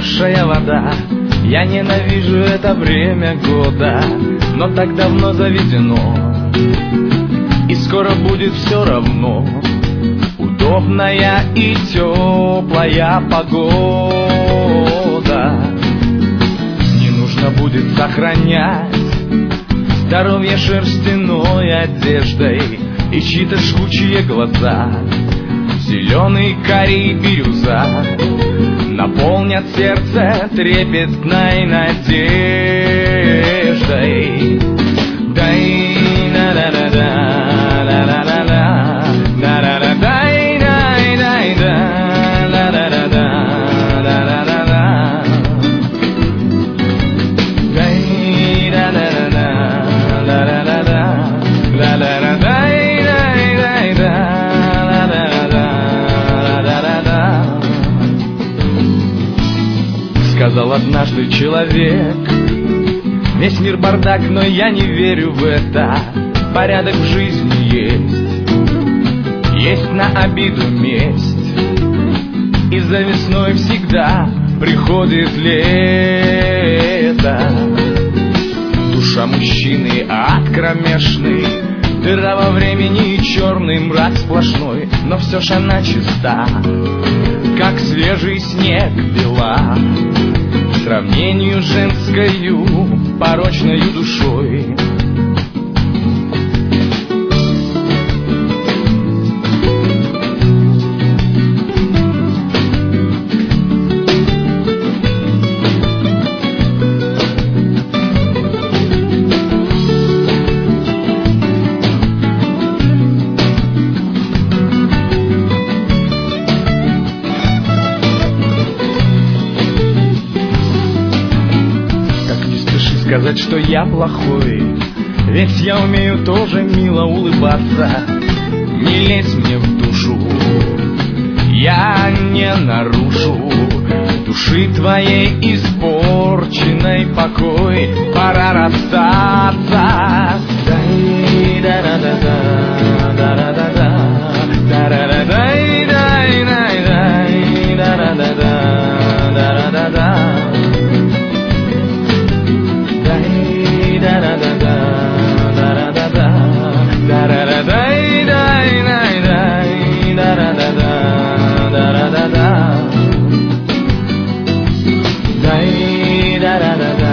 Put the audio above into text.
замерзшая вода. Я ненавижу это время года, но так давно заведено, и скоро будет все равно. Удобная и теплая погода. Не нужно будет сохранять здоровье шерстяной одеждой и чьи-то жгучие глаза. Зеленый карий бирюза наполнят сердце трепетной надеждой. Дай на да да да да да да да да да дай дай дай да да да да да да да да дай да да да да да да да да да да дай дай дай да да да да. Сказал однажды человек: весь мир бардак, но я не верю в это. Порядок в жизни есть на обиду месть, и за весной всегда приходит лето. Душа мужчины ад кромешный, дыра во времени и черный мрак сплошной, но все ж она чиста, как свежий снег бела, в сравнению с женскою порочною душой. Сказать, что я плохой, ведь я умею тоже мило улыбаться. Не лезь мне в душу, я не нарушу души твоей испорченной покой. Пора расстаться. Дай да да да да да да да да да да дай дай дай дай да да да да да да да. Da da da